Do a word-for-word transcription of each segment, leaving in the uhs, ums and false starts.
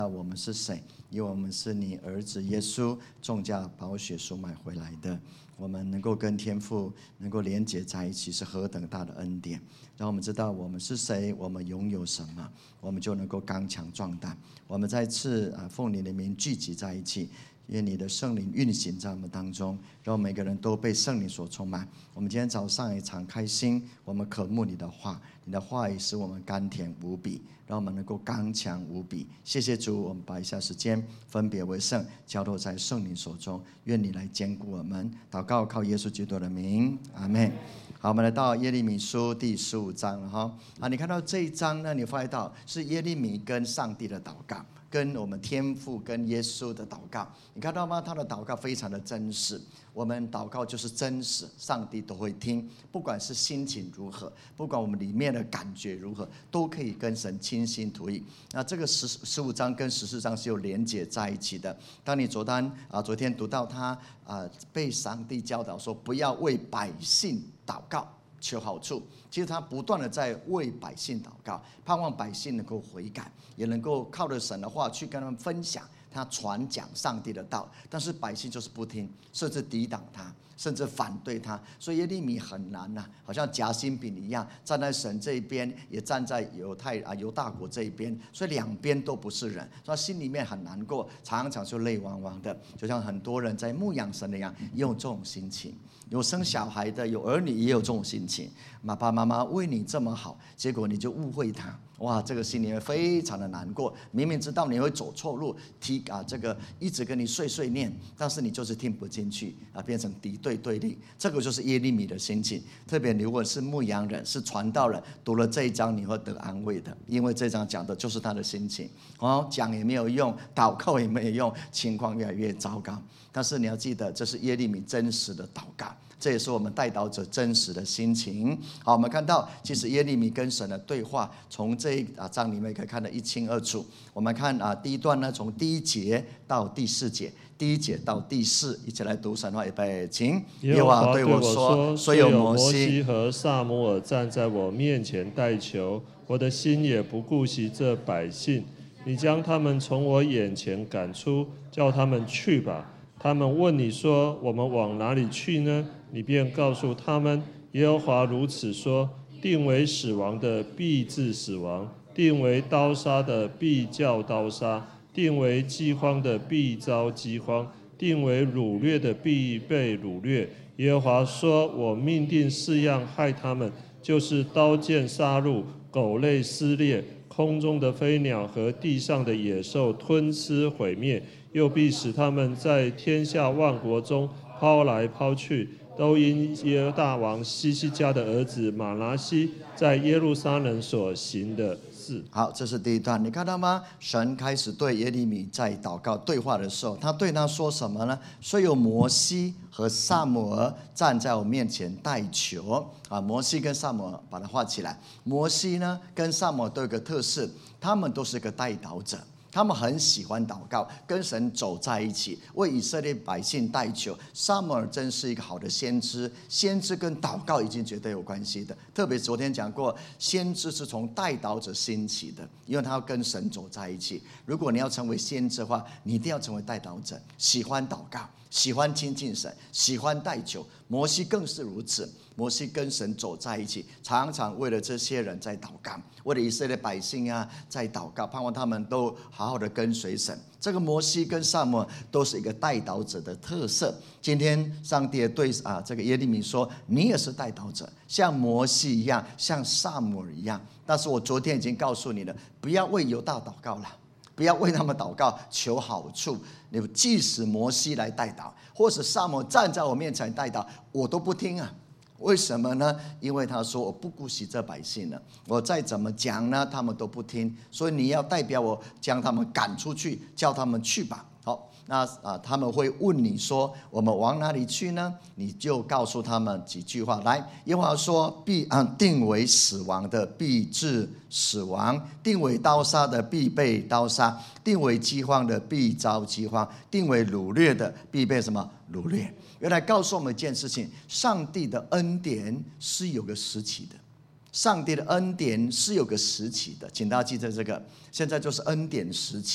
我们是谁？因为我们是你儿子耶稣重价宝血赎买回来的。我们能够跟天父能够连结在一起，是何等大的恩典！让我们知道我们是谁，我们拥有什么，我们就能够刚强壮胆。我们再次啊，奉你的名聚集在一起。愿你的圣灵运行在我们当中，让每个人都被圣灵所充满。我们今天早上也敞开心，我们渴慕你的话，你的话语使我们甘甜无比，让我们能够刚强无比。谢谢主，我们把以下时间分别为圣，交托在圣灵手中。愿你来坚固我们。祷告靠耶稣基督的名，阿们。好，我们来到耶利米书第十五章了哈。啊，你看到这一章呢，你发现到是耶利米跟上帝的祷告，跟我们天父跟耶稣的祷告，你看到吗？他的祷告非常的真实。我们祷告就是真实，上帝都会听，不管是心情如何，不管我们里面的感觉如何，都可以跟神倾心吐意。那这个十十五章跟十四章是有连结在一起的。当你昨天啊，昨天读到他啊，被上帝教导说不要为百姓祷告求好处，其实他不断的在为百姓祷告，盼望百姓能够悔改，也能够靠着神的话去跟他们分享，他传讲上帝的道。但是百姓就是不听，甚至抵挡他，甚至反对他。所以耶利米很难呐、啊，好像夹心饼一样，站在神这一边，也站在犹太啊犹大国这一边，所以两边都不是人，所以他心里面很难过，常常就泪汪汪的，就像很多人在牧养神一样，也有这种心情。有生小孩的，有儿女也有这种心情。爸爸妈妈为你这么好，结果你就误会他，哇，这个心里面非常的难过。明明知道你会走错路，提啊这个一直跟你碎碎念，但是你就是听不进去啊，变成敌对对立。这个就是耶利米的心情。特别如果是牧羊人，是传道人，读了这一章你会得安慰的，因为这章讲的就是他的心情。哦，讲也没有用，祷告也没有用，情况越来越糟糕。但是你要记得，这是耶利米真实的祷告，这也是我们代祷者真实的心情。好，我们看到其实耶利米跟神的对话，从这一章里面可以看得一清二楚。我们看啊，第一段呢，从第一节到第四节，第一节到第四，一起来读神话，预备，请。 耶和华对我说：虽有摩西和撒母耳站在我面前代求，我的心也不顾惜这百姓。你将他们从我眼前赶出，叫他们去吧。他们问你说：我们往哪里去呢？你便告诉他们：耶和华如此说：定为死亡的必致死亡，定为刀杀的必叫刀杀，定为饥荒的必遭饥荒，定为掳掠的必被掳掠。耶和华说：我命定四样害他们，就是刀剑杀戮、狗类撕裂、空中的飞鸟和地上的野兽吞吃毁灭，又必使他们在天下万国中抛来抛去，都因耶大王西西家的儿子马拿西在耶路撒冷所行的事。 好，这是第一段，你看到吗？神开始对耶利米在祷告对话的时候，他对他说什么呢？虽有摩西和撒母耳站在我面前代求啊，摩西跟撒母耳把它画起来。摩西呢跟撒母耳都有个特色，他们都是个代祷者。他们很喜欢祷告，跟神走在一起，为以色列百姓代求。撒母耳真是一个好的先知，先知跟祷告已经绝对有关系的。特别昨天讲过，先知是从代祷者兴起的，因为他要跟神走在一起。如果你要成为先知的话，你一定要成为代祷者，喜欢祷告，喜欢亲近神，喜欢代求。摩西更是如此，摩西跟神走在一起，常常为了这些人在祷告，为了以色列百姓啊在祷告，盼望他们都好好的跟随神。这个摩西跟撒母耳都是一个代祷者的特色。今天上帝也对啊这个耶利米说，你也是代祷者，像摩西一样，像撒母耳一样。但是我昨天已经告诉你了，不要为犹大祷告了，不要为他们祷告求好处。你即使摩西来代祷，或是撒母耳站在我面前代祷，我都不听啊。为什么呢？因为他说我不顾惜这百姓了，我再怎么讲呢，他们都不听。所以你要代表我将他们赶出去，叫他们去吧。好，那啊他们会问你说我们往哪里去呢？你就告诉他们几句话来。耶和华说：必啊定为死亡的必致死亡，定为刀杀的必被刀杀，定为饥荒的必遭饥荒，定为掳掠的必被什么掳掠。原来告诉我们一件事情，上帝的恩典是有个时期的，上帝的恩典是有个时期的，请大家记得这个。现在就是恩典时期，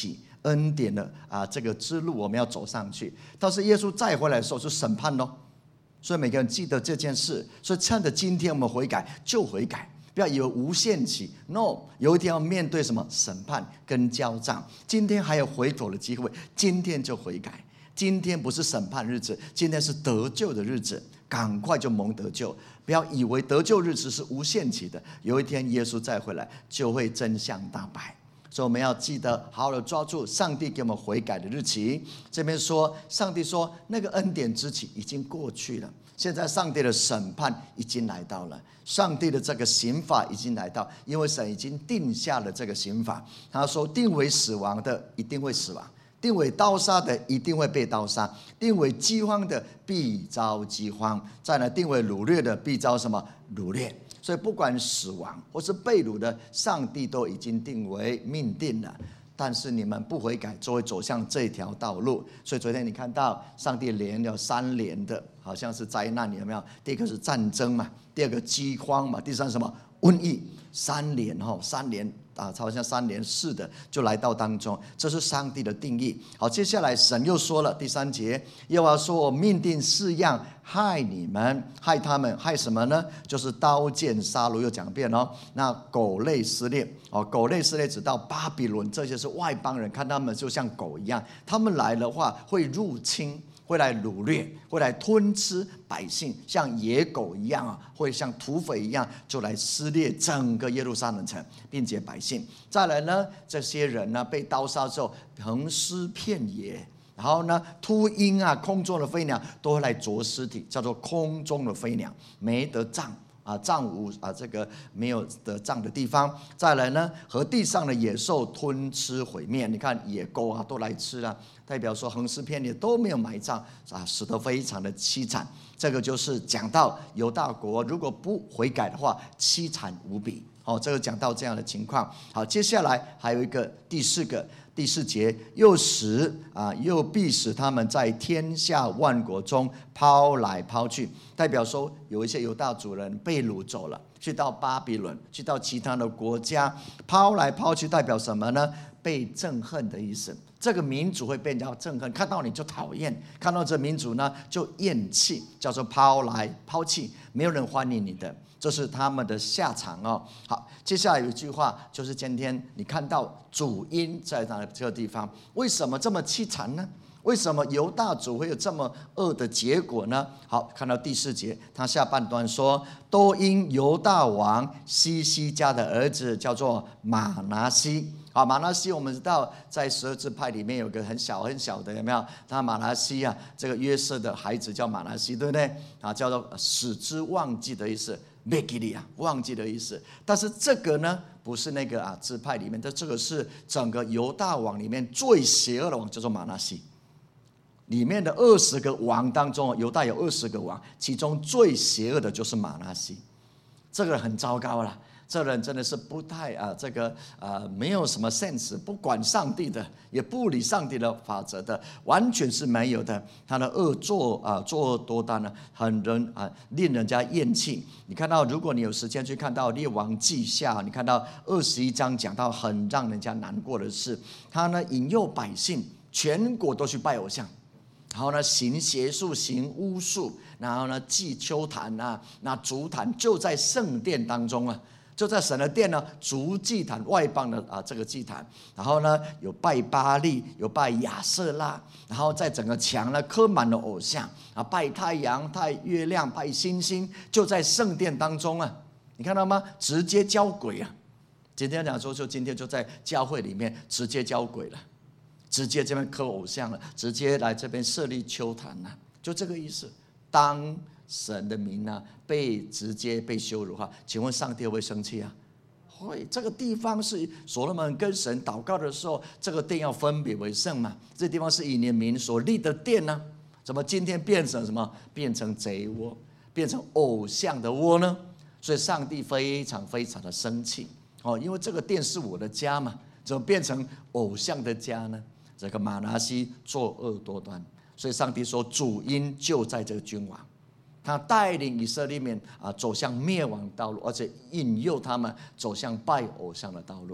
恩典的啊这个之路我们要走上去。但是耶稣再回来的时候是审判咯，所以每个人记得这件事。所以趁着今天我们悔改就悔改，不要以为无限期 ，no， 有一天要面对什么审判跟交账。今天还有回头的机会，今天就悔改。今天不是审判日子，今天是得救的日子，赶快就蒙得救。不要以为得救日子是无限期的，有一天耶稣再回来就会真相大白。所以我们要记得好好的抓住上帝给我们悔改的日期。这边说，上帝说那个恩典之期已经过去了，现在上帝的审判已经来到了，上帝的这个刑罚已经来到，因为神已经定下了这个刑罚。他说定为死亡的一定会死亡，定为刀杀的一定会被刀杀，定为饥荒的必遭饥荒，再来定为掳掠的必遭什么掳掠。所以不管死亡或是被掳的，上帝都已经定为命定了。但是你们不悔改，就会走向这条道路。所以昨天你看到上帝连了三连的，好像是灾难，有没有？第一个是战争嘛，第二个饥荒嘛，第三什么瘟疫，三连哈，三连啊，好像三连四的就来到当中，这是上帝的定义。好，接下来神又说了第三节，耶和华说：“我命定四样害你们，害他们，害什么呢？就是刀剑杀戮。”又讲一遍哦。那狗类撕裂哦，狗类撕裂直到巴比伦，这些是外邦人，看他们就像狗一样，他们来的话会入侵。会来掳掠，会来吞吃百姓，像野狗一样啊，会像土匪一样，就来撕裂整个耶路撒冷城，并且百姓。再来呢，这些人呢被刀杀之后，横尸遍野。然后呢，秃鹰啊，空中的飞鸟都会来啄尸体，叫做空中的飞鸟，没得葬。啊，葬无啊，这个没有得葬的地方。再来呢，和地上的野兽吞吃毁灭。你看野狗啊，都来吃了，代表说横尸遍野都没有埋葬啊，死得非常的凄惨。这个就是讲到犹大国如果不悔改的话，凄惨无比。好，这个讲到这样的情况。好，接下来还有一个第四个。第四节，又使啊，又必使他们在天下万国中抛来抛去，代表说有一些犹大族人被掳走了，去到巴比伦，去到其他的国家，抛来抛去，代表什么呢？被憎恨的意思。这个民族会被人家憎恨，看到你就讨厌，看到这民族呢就厌弃，叫做抛来抛弃，没有人欢迎你的。这是他们的下场哦。好，接下来有一句话，就是今天你看到主因在那这个地方，为什么这么凄惨呢？为什么犹大族会有这么恶的结果呢？好，看到第四节，他下半段说，都因犹大王西西家的儿子叫做马拿西。好，马拿西我们知道在十二支派里面有个很小很小的，有没有？他马拿西啊，这个约瑟的孩子叫马拿西，对不对？啊，叫做使之忘记的意思。没给你啊，忘记的意思。但是这个呢，不是那个啊支派里面的，这个是整个犹大王里面最邪恶的王，叫做马拿西。里面的二十个王当中，犹大有二十个王，其中最邪恶的就是马拿西。这个人很糟糕了，这人真的是不太啊，这个啊没有什么 sense， 不管上帝的，也不理上帝的法则的，完全是没有的。他的恶作啊作恶多端呢，很人啊令人家厌弃。你看到，如果你有时间去看到列王记下，你看到二十一章讲到很让人家难过的事，他呢引诱百姓，全国都去拜偶像。然后呢，行邪术，行巫术，然后呢，祭丘坛啊，那烛坛就在圣殿当中啊，就在神的殿呢，烛祭坛外邦的啊这个祭坛，然后呢有拜巴力，有拜亚瑟拉，然后在整个墙呢刻满了偶像啊，拜太阳、拜月亮、拜星星，就在圣殿当中啊，你看到吗？直接交鬼啊！今天讲说，就今天就在教会里面直接交鬼了。直接这边刻偶像了，直接来这边设立丘坛了，就这个意思。当神的名呢被直接被羞辱的话，请问上帝会不会生气啊？会。这个地方是所罗门跟神祷告的时候，这个殿要分别为圣嘛？这地方是以你的名所立的殿呢，怎么今天变成什么？变成贼窝，变成偶像的窝呢？所以上帝非常非常的生气哦，因为这个殿是我的家嘛，怎么变成偶像的家呢？这个马拿西作恶多端，所以上帝说主因就在这个君王，他带领以色列民啊走向灭亡道路，而且引诱他们走向拜偶像的道路。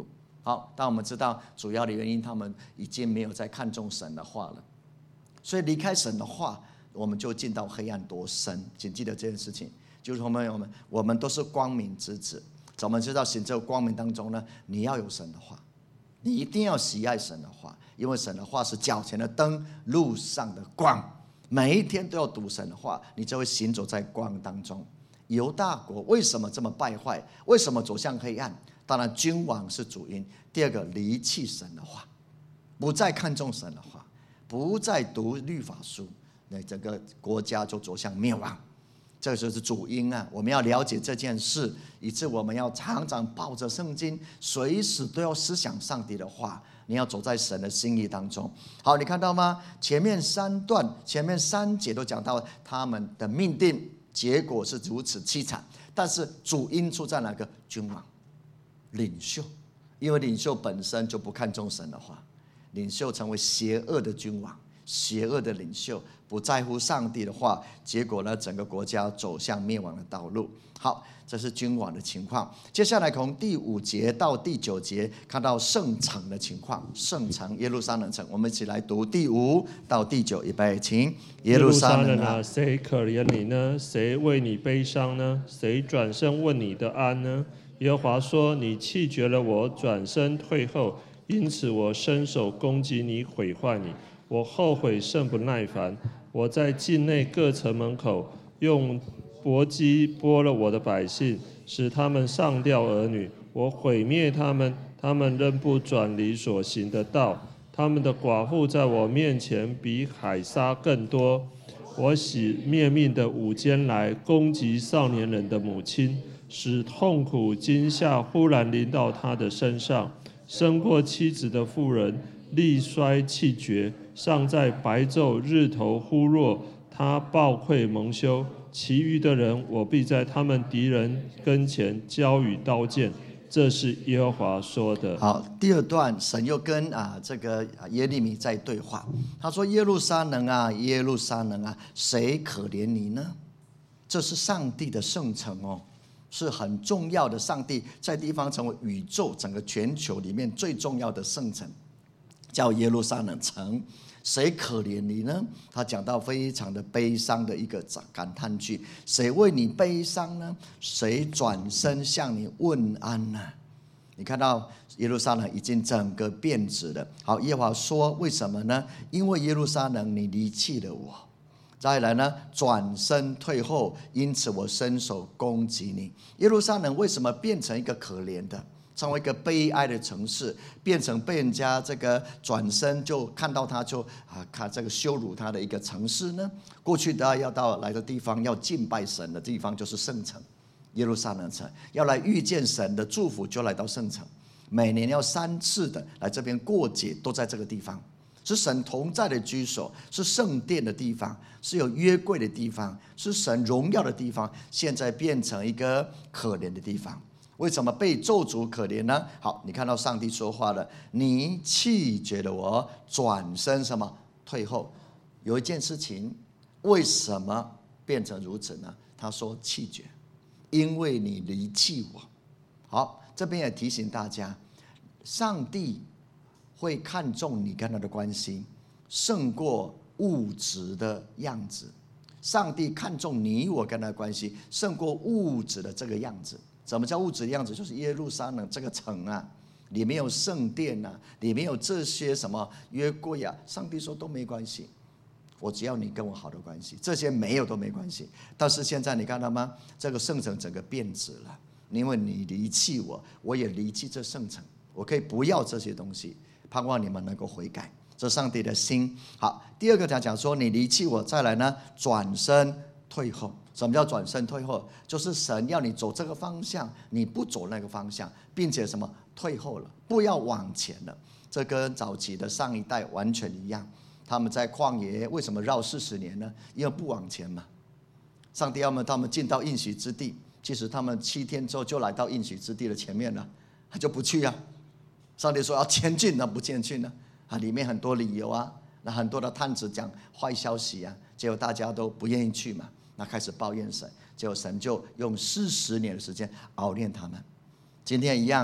好，但我们知道主要的原因，他们已经没有再看重神的话了，所以离开神的话，我们就进到黑暗多深。请记得这件事情，就是我们我们我们都是光明之子。我们知道行在光明当中呢，你要有神的话，你一定要喜爱神的话，因为神的话是脚前的灯，路上的光。每一天都要读神的话，你就会行走在光当中。犹大国为什么这么败坏？为什么走向黑暗？当然君王是主因。第二个，离弃神的话，不再看重神的话，不再读律法书，那整个国家就走向灭亡。这就是主因啊！我们要了解这件事，以致我们要常常抱着圣经，随时都要思想上帝的话。你要走在神的心意当中。好，你看到吗？前面三段、前面三节都讲到他们的命定，结果是如此凄惨。但是主因出在哪个？君王、领袖，因为领袖本身就不看重神的话，领袖成为邪恶的君王。邪恶的领袖不在乎上帝的话，结果呢，整个国家走向灭亡的道路。好，这是君王的情况。接下来从第五节到第九节，看到圣城的情况。圣城耶路撒冷城，我们一起来读第五到第九，预备，请。 耶路撒冷啊，谁可怜你呢？谁为你悲伤呢？谁转身问你的安呢？耶和华说：你弃绝了我，转身退后，因此我伸手攻击你，毁坏你。我后悔甚不耐烦，我在境内各城门口用簸箕剥了我的百姓，使他们上吊儿女。我毁灭他们，他们仍不转离所行的道。他们的寡妇在我面前比海沙更多。我使灭命的午间来攻击少年人的母亲，使痛苦惊吓忽然临到他的身上。生过妻子的妇人力衰气绝，尚在白昼日头忽弱，他暴愧蒙羞。其余的人，我必在他们敌人跟前交与刀剑。这是耶和华说的。 好，第二段神又跟啊这个耶利米在对话。他说：耶路撒冷啊，耶路撒冷啊，谁可怜你呢？这是上帝的圣城哦，是很重要的。上帝在地方成为宇宙整个全球里面最重要的圣城，叫耶路撒冷城。谁可怜你呢？他讲到非常的悲伤的一个感叹句：谁为你悲伤呢？谁转身向你问安呢？你看到耶路撒冷已经整个变质了。好，耶和华说：为什么呢？因为耶路撒冷你离弃了我。再来呢，转身退后，因此我伸手攻击你。耶路撒冷为什么变成一个可怜的，成为一个悲哀的城市，变成被人家这个转身就看到他就啊看这个羞辱他的一个城市呢？过去的要到来的地方，要敬拜神的地方就是圣城耶路撒冷城，要来遇见神的祝福就来到圣城，每年要三次的来这边过节，都在这个地方，是神同在的居所，是圣殿的地方，是有约柜的地方，是神荣耀的地方。现在变成一个可怜的地方。为什么被咒诅可怜呢？好，你看到上帝说话了：你弃绝了我，转身什么退后。有一件事情为什么变成如此呢？他说弃绝，因为你离弃我。好，这边也提醒大家，上帝会看重你跟他的关系胜过物质的样子。上帝看重你我跟他的关系胜过物质的这个样子。什么叫物质的样子？就是耶路撒冷这个城啊，里面有圣殿啊，里面有这些什么约柜啊，上帝说都没关系，我只要你跟我好的关系，这些没有都没关系。但是现在你看到吗？这个圣城整个变质了，因为你离弃我，我也离弃这圣城，我可以不要这些东西，盼望你们能够悔改，这是上帝的心。好，第二个他讲说你离弃我，再来呢，转身退后。什么叫转身退后？就是神要你走这个方向，你不走那个方向，并且什么退后了，不要往前了。这跟早期的上一代完全一样。他们在旷野为什么绕四十年呢？因为不往前嘛。上帝要么他们进到应许之地，其实他们七天之后就来到应许之地的前面了，他就不去啊。上帝说要前进，那不前进呢？啊，里面很多理由啊，那很多的探子讲坏消息啊，结果大家都不愿意去嘛。那开始抱怨神，结果神就用四十年的时间熬炼他们。今天一样，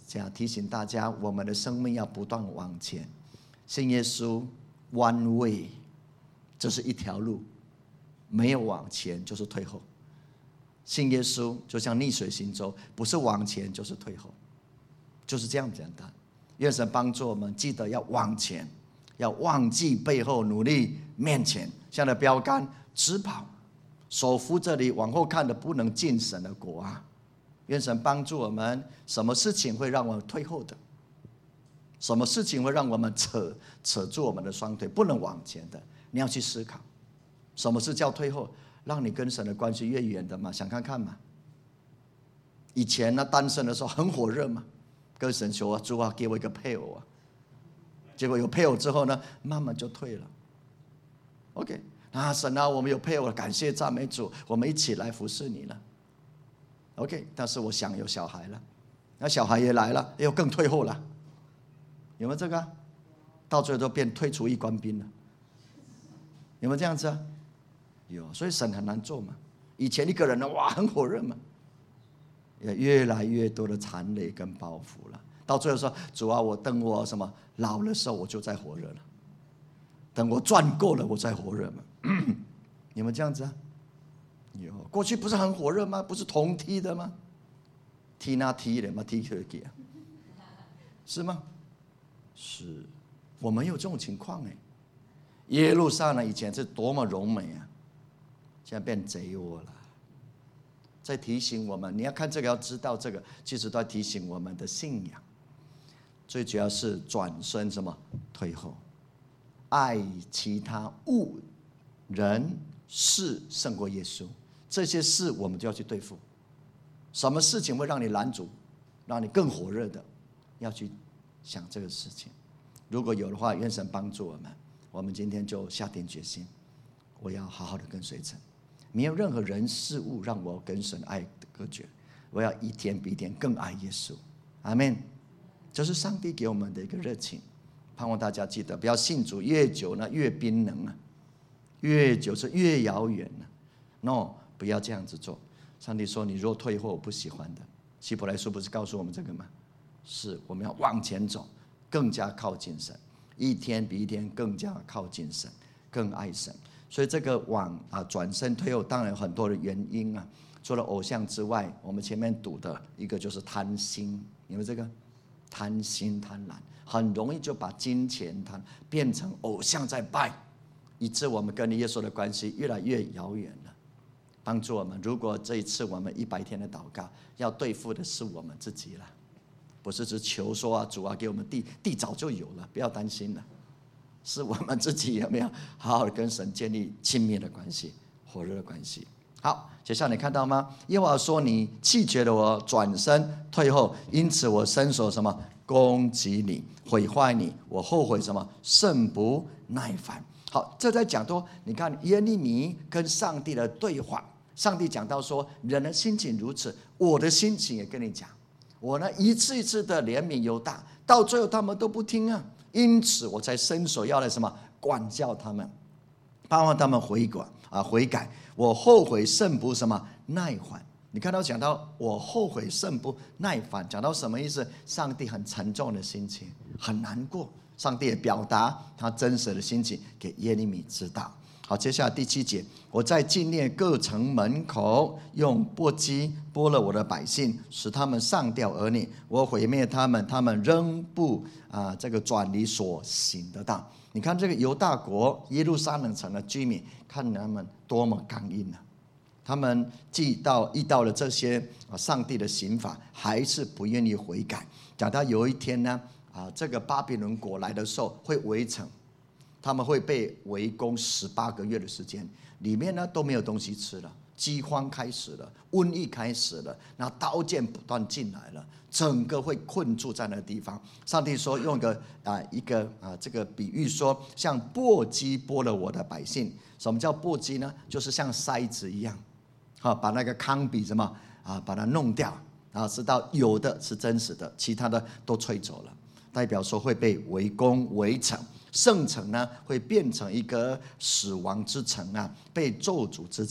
想提醒大家，我们的生命要不断往前。信耶稣 ，one way， 这是一条路，没有往前就是退后。信耶稣就像逆水行舟，不是往前就是退后，就是这样简单。愿神帮助我们，记得要往前，要忘记背后，努力面前。像那标杆直跑，手扶这里，往后看的不能进神的国啊！愿神帮助我们，什么事情会让我们退后的？什么事情会让我们扯扯住我们的双腿，不能往前的？你要去思考，什么是叫退后？让你跟神的关系越远的嘛，想看看嘛。以前呢，单身的时候很火热嘛，跟神求啊，主啊，给我一个配偶啊。结果有配偶之后呢，慢慢就退了。OK， 啊，神啊，我们有配偶了，感谢赞美主，我们一起来服侍你了。OK， 但是我想有小孩了，那小孩也来了，又更退后了，有没有这个、啊？到最后都变退出役官兵了，有没有这样子啊？有，所以神很难做嘛。以前一个人呢，哇，很火热嘛，也越来越多的缠累跟包袱了。到最后说，主啊，我等我什么老的时候，我就在火热了。等我赚够了，我再火热嘛。有没有这样子啊？有，过去不是很火热吗？不是同梯的吗？踢那踢的吗？踢可以啊？是吗？是，我们有这种情况哎。耶路撒冷以前是多么柔美啊，现在变贼窝了。在提醒我们，你要看这个，要知道这个，其实都在提醒我们的信仰。最主要是转身什么退后，爱其他物、人、事胜过耶稣。这些事我们就要去对付。什么事情会让你拦阻，让你更火热的，要去想这个事情。如果有的话，愿神帮助我们。我们今天就下定决心，我要好好的跟随神，没有任何人事物让我跟神爱隔绝。我要一天比一天更爱耶稣。阿们。这是上帝给我们的一个热情，盼望大家记得，不要信主越久呢越冰冷啊，越久是越遥远啊。No， 不要这样子做。上帝说：“你若退后，我不喜欢的。”希伯来书不是告诉我们这个吗？是，我们要往前走，更加靠近神，一天比一天更加靠近神，更爱神。所以这个往啊转身退后，当然有很多的原因啊。除了偶像之外，我们前面读的一个就是贪心，有没有这个？贪心贪婪，很容易就把金钱贪变成偶像在拜，以致我们跟耶稣的关系越来越遥远了。帮助我们，如果这一次我们一百天的祷告，要对付的是我们自己了，不是只求说啊，主啊，给我们地，地早就有了，不要担心了。是我们自己有没有好好的跟神建立亲密的关系、火热的关系？好，接下来你看到吗？耶和华说：“你弃绝了我，转身退后，因此我伸手什么攻击你，毁坏你，我后悔什么，甚不耐烦。”好，这在讲说，你看耶利米跟上帝的对话，上帝讲到说，人的心情如此，我的心情也跟你讲，我呢一次一次的怜悯犹大，到最后他们都不听啊，因此我才伸手要来什么管教他们，盼望他们悔改啊悔改。我后悔甚不什么耐烦。你看到讲到我后悔甚不耐烦，讲到什么意思？上帝很沉重的心情，很难过。上帝也表达他真实的心情给耶利米知道。好，接下来第七节，我在境内各城门口用簸箕剥了我的百姓，使他们上吊而立。我毁灭他们，他们仍不啊、呃、这个转离所行的道。你看这个犹大国耶路撒冷城的居民，看他们多么刚硬啊！他们既到遇到了这些啊上帝的刑罚，还是不愿意悔改。讲到有一天呢，啊这个巴比伦国来的时候会围城，他们会被围攻十八个月的时间，里面呢都没有东西吃了，饥荒开始了，瘟疫开始了，那刀剑不断进来了，整个会困住在那个地方。上帝说用一个啊一个啊这个比喻说，像簸箕剥了我的百姓。什么叫簸箕呢？就是像筛子一样，啊把那个糠秕什么啊把它弄掉，啊知道有的是真实的，其他的都吹走了，代表说会被围攻围城。圣城呢会变成一个死亡之城啊，被咒诅之城。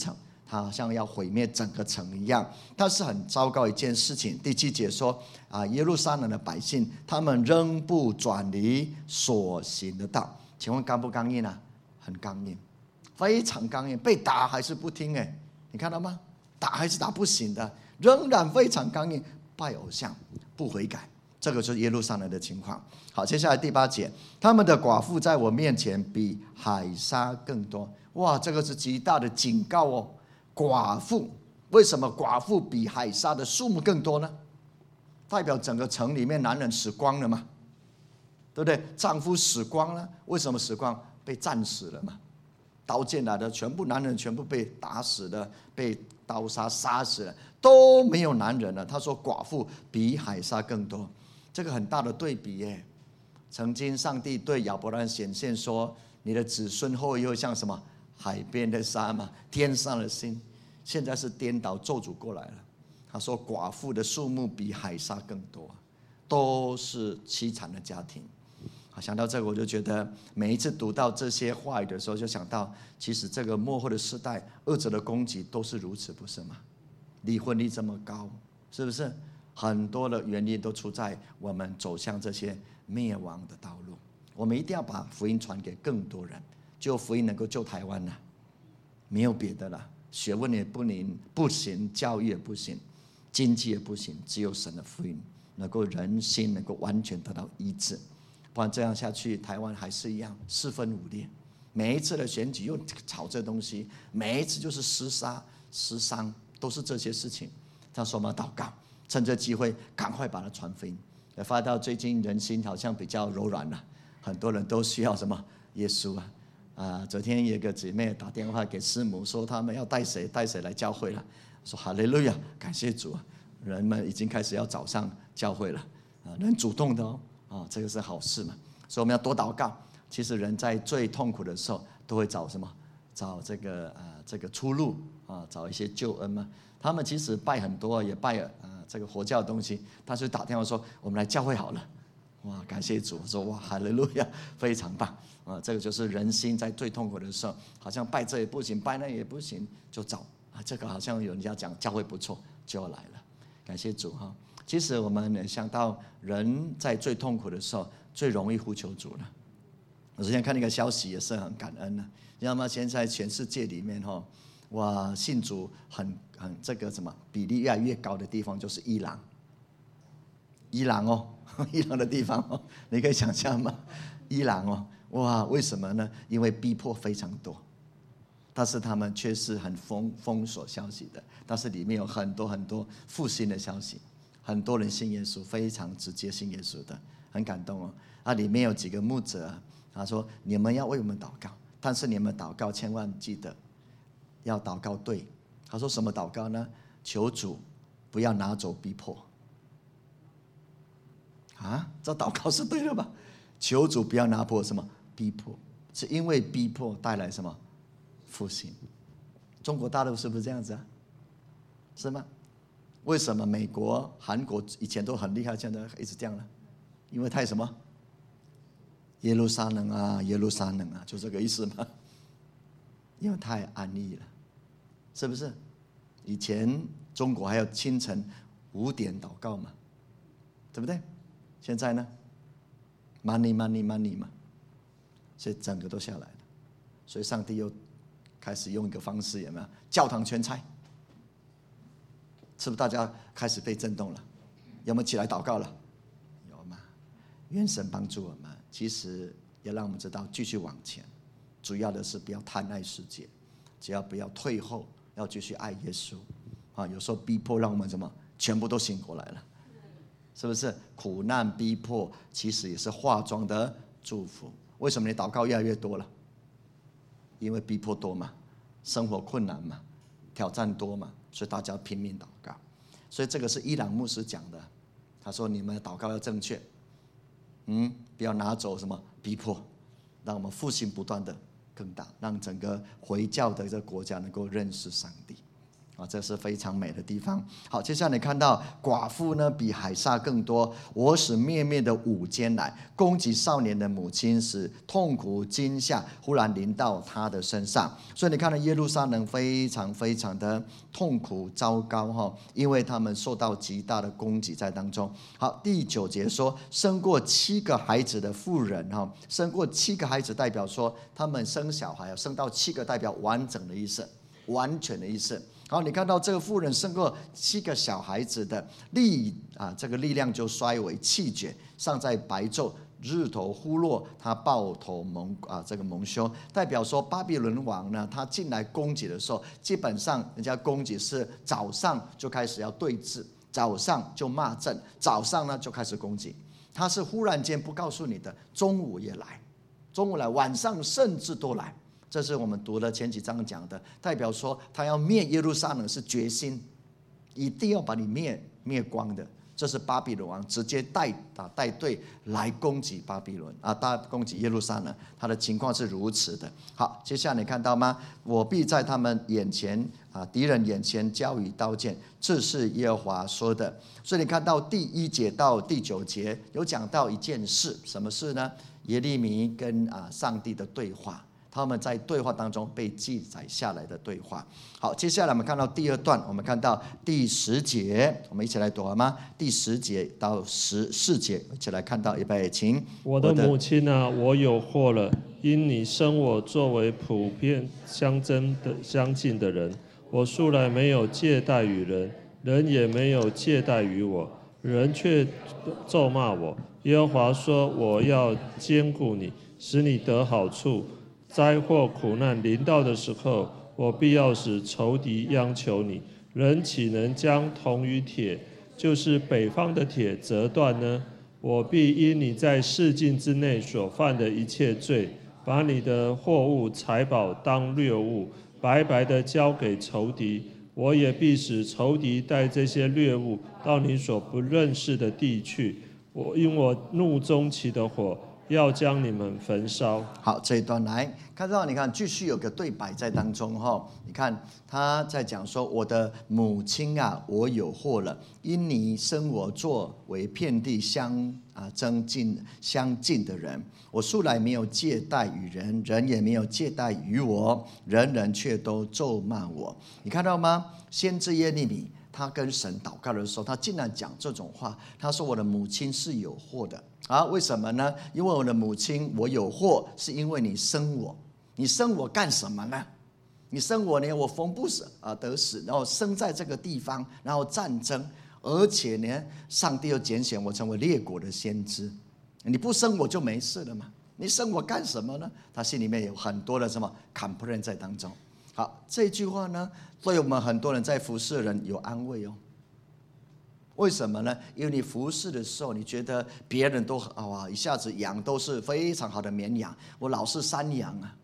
他好像要毁灭整个城一样。但是很糟糕一件事情，第七节说啊，耶路撒冷的百姓，他们仍不转离所行的道。请问刚不刚硬啊？很刚硬，非常刚硬，被打还是不听哎，你看到吗？打还是打不行的，仍然非常刚硬，拜偶像，不悔改。这个就是耶路撒冷的情况。好，接下来第八节，他们的寡妇在我面前比海沙更多。哇，这个是极大的警告哦。寡妇，为什么寡妇比海沙的数目更多呢？代表整个城里面男人死光了嘛，对不对？丈夫死光了，为什么死光？被战死了嘛。刀剑来的，全部男人全部被打死了，被刀杀杀死了，都没有男人了。他说寡妇比海沙更多，这个很大的对比耶。曾经上帝对亚伯兰显现说，你的子孙后裔会像什么？海边的沙嘛，天上的星。现在是颠倒，咒诅过来了。他说寡妇的数目比海沙更多，都是凄惨的家庭。想到这个，我就觉得每一次读到这些话语的时候，就想到其实这个末后的时代，恶者的攻击都是如此，不是吗？离婚率这么高，是不是？很多的原因都出在我们走向这些灭亡的道路。我们一定要把福音传给更多人，就福音能够救台湾了，没有别的了。学问也不行，不行，教育也不行，经济也不行，只有神的福音能够人心能够完全得到医治。不然这样下去，台湾还是一样四分五裂。每一次的选举又吵这东西，每一次就是厮杀、厮伤，都是这些事情。他说我们要祷告，趁这机会赶快把它传福音。也发到最近人心好像比较柔软了，很多人都需要什么耶稣啊。啊，昨天有个姊妹打电话给师母，说他们要带谁带谁来教会了。说哈利路亚，感谢主啊！人们已经开始要找上教会了啊，人主动的哦，啊，这个是好事嘛。所以我们要多祷告。其实人在最痛苦的时候，都会找什么？找这个啊，这个出路啊，找一些救恩嘛。他们其实拜很多，也拜啊这个佛教的东西，他就打电话说：“我们来教会好了。”哇，感谢主！说哇，哈利路亚，非常棒啊！这个就是人心在最痛苦的时候，好像拜这也不行，拜那也不行，就找啊，这个好像有人家讲教会不错，就要来了。感谢主哈！其实我们想到人在最痛苦的时候，最容易呼求主了。我之前看那个消息也是很感恩的，你知道吗？现在全世界里面哈，哇，信主很很这个什么比例越来越高的地方就是伊朗。伊朗哦，伊朗的地方哦，你可以想象吗？伊朗哦，哇，为什么呢？因为逼迫非常多，但是他们却是很封封锁消息的，但是里面有很多很多复兴的消息，很多人信耶稣，非常直接信耶稣的，很感动哦。啊，里面有几个牧者，他说：“你们要为我们祷告，但是你们祷告千万记得要祷告对。”他说：“什么祷告呢？求主不要拿走逼迫。”啊，这祷告是对的吧？求主不要拿破什么逼迫，是因为逼迫带来什么复兴？中国大陆是不是这样子啊？是吗？为什么美国、韩国以前都很厉害，现在一直这样呢？因为太什么？耶路撒冷啊，耶路撒冷啊，就这个意思嘛。因为太安逸了，是不是？以前中国还有清晨五点祷告嘛，对不对？现在呢 ，money money money 嘛，所以整个都下来了。所以上帝又开始用一个方式，有没有？教堂全拆，是不是大家开始被震动了？有没有起来祷告了？有吗？愿神帮助我们。其实也让我们知道继续往前，主要的是不要贪爱世界，只要不要退后，要继续爱耶稣。啊，有时候逼迫让我们什么，全部都醒过来了。是不是苦难逼迫其实也是化妆的祝福？为什么你祷告越来越多了？因为逼迫多嘛，生活困难嘛，挑战多嘛，所以大家拼命祷告。所以这个是伊朗牧师讲的，他说你们的祷告要正确，嗯，不要拿走什么逼迫，让我们复兴不断的更大，让整个回教的这个国家能够认识上帝。 啊，这是非常美的地方。好，接下来你看到寡妇呢比海撒更多，我使灭灭的午间来攻击少年的母亲，使痛苦惊吓忽然临到他的身上。所以你看到耶路撒冷非常非常的痛苦糟糕哈，因为他们受到极大的攻击在当中。好，第九节说生过七个孩子的妇人哈，生过七个孩子代表说他们生小孩生到七个代表完整的意思，完全的意思。好，你看到这个妇人生过七个小孩子的力啊，这个力量就衰为气绝，尚在白昼，日头忽落，他抱头蒙啊，这个蒙羞，代表说巴比伦王呢，他进来攻击的时候，基本上人家攻击是早上就开始要对峙，早上就骂阵，早上呢就开始攻击，他是忽然间不告诉你的，中午也来，中午来，晚上甚至都来。这是我们读了前几章讲的，代表说他要灭耶路撒冷是决心，一定要把你灭灭光的。这是巴比伦王直接带啊带队来攻击巴比伦啊，大攻击耶路撒冷，他的情况是如此的。好，接下来你看到吗？我必在他们眼前啊，敌人眼前交与刀剑，这是耶和华说的。所以你看到第一节到第九节有讲到一件事，什么事呢？耶利米跟啊上帝的对话。他们在对话当中被记载下来的对话。好，接下来我们看到第二段，我们看到第十节，我们一起来读好吗？第十节到十四节，一起来看到，预备，请。 我的母亲啊，我有祸了，因你生我作为普遍相争的相近的人，我素来没有借贷于人，人也没有借贷于我，人却咒骂我。耶和华说，我要兼顾你，使你得好处。灾祸苦难临到的时候，我必要使仇敌央求你。人岂能将铜与铁，就是北方的铁折断呢？我必因你在世境之内所犯的一切罪，把你的货物财宝当掠物，白白的交给仇敌。我也必使仇敌带这些掠物到你所不认识的地去。我因我怒中起的火，要将你们焚烧。 好，这一段来看到，你看继续有个对白在当中哈。你看他在讲说，我的母亲啊，我有祸了，因你生我作为遍地相啊争竞相近的人，我素来没有借贷与人，人也没有借贷于我，人人却都咒骂我。你看到吗？先知耶利米他跟神祷告的时候，他竟然讲这种话，他说我的母亲是有祸的。啊，为什么呢？因为我的母亲，我有祸，是因为你生我。你生我干什么呢？你生我呢，我缝不死啊，得死，然后生在这个地方，然后战争，而且呢，上帝又拣选我成为列国的先知。你不生我就没事了嘛？你生我干什么呢？他心里面有很多的什么 complaint 在当中。好，这句话呢，对我们很多人在服侍的人有安慰哦。为什么呢？因为你服侍的时候，你觉得别人都哇，一下子羊都是非常好的绵羊，我老是山羊啊，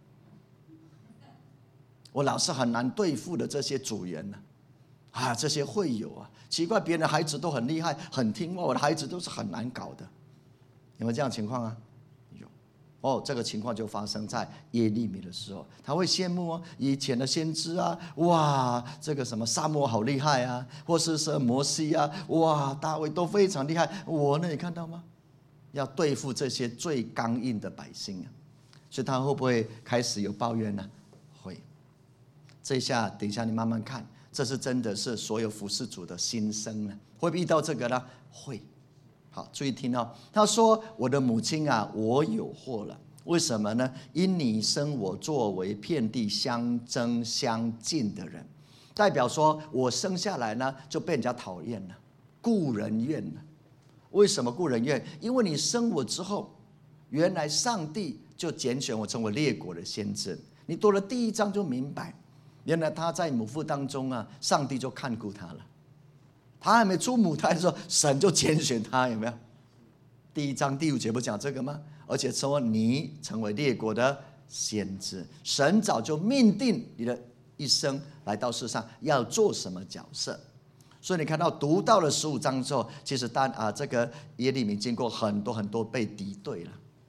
我老是很难对付的这些组员呢，啊，这些会友啊，奇怪，别人的孩子都很厉害，很听话，我的孩子都是很难搞的，有没有这样的情况啊？有。哦，这个情况就发生在耶利米的时候，他会羡慕哦，以前的先知啊，哇，这个什么撒母耳好厉害啊，或是说摩西啊，哇，大卫都非常厉害。我呢，你看到吗？要对付这些最刚硬的百姓啊，所以他会不会开始有抱怨呢？会。这一下，等一下你慢慢看，这是真的是所有服侍主的心声呢？会不会遇到这个呢？会。好，注意听哦。他说：“我的母亲啊，我有祸了。为什么呢？因你生我作为遍地相争相近的人，代表说我生下来呢就被人家讨厌了，故人怨了。为什么故人怨？因为你生我之后，原来上帝就拣选我成为列国的先知。你读了第一章就明白，原来他在母腹当中啊，上帝就看顾他了。”他还没出母胎的时候，神就拣选他，有没有？第一章第五节不讲这个吗？而且说你成为列国的先知，神早就命定你的一生来到世上要做什么角色。所以你看到读到了十五章之后，其实当啊这个耶利米经过很多很多被敌对了，